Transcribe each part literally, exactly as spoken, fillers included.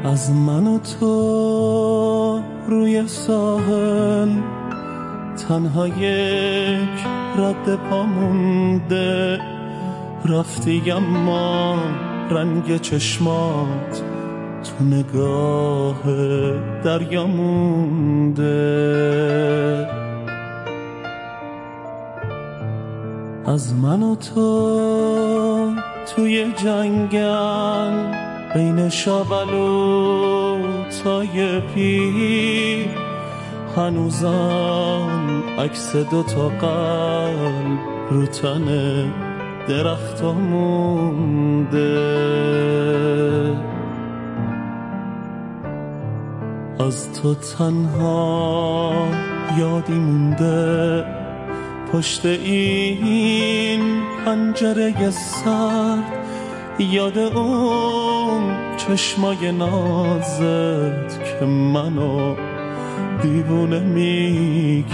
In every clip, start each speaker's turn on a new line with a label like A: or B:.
A: از من و تو روی ساحل تنها یک رد پا مونده، رفتی اما رنگ چشمات تو نگاه دریا مونده. از من و تو توی جنگل بین شابلوتای پیر، هنوزم عکس دوتا قلب رو تن درخت مونده. از تو تنها یادی مونده پشت این پنجره سرد، یاد اون چشمای نازت که منو دیوونه می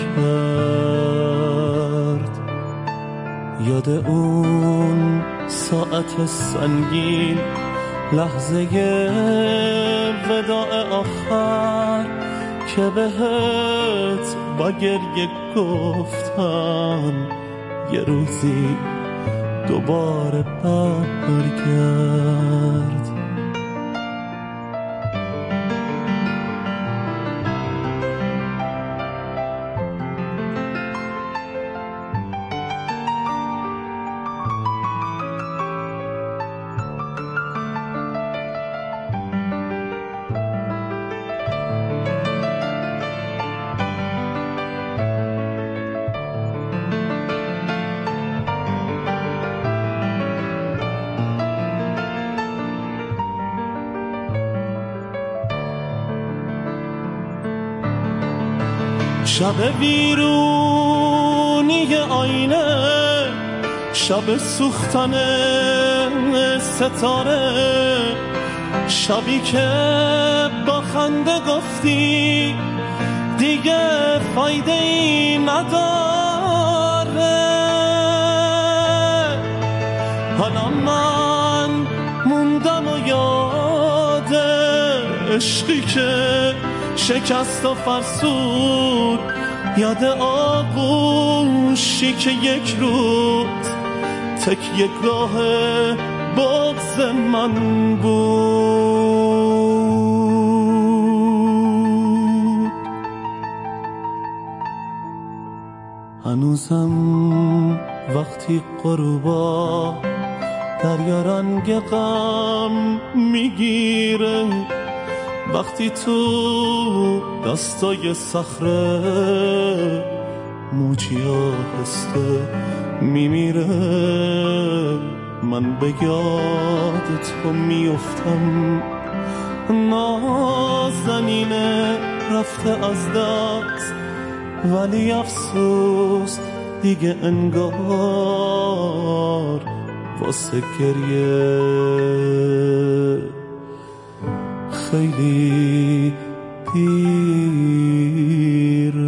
A: کرد، یاد اون ساعت سنگین لحظه وداع آخر که بهت با گریه گفتم یه روزی دوباره برگرد. شب ویرونی آینه، شب سوختن ستاره، شبی که با خنده گفتی دیگه فایده ای نداره. حالا من موندم و یاد عشقی که شکست و فرسود، یاد آغوشی که یک روز تکیه گاه بغض من بود. هنوزم وقتی غروبا دریا رنگ غم میگیره، وقتی تو دستای صخره موجی آهسته میمیره، من به یاد تو میفتم. نازنینه رفته از دست ولی افسوس دیگه انگار واسه گریه خیلی دیر.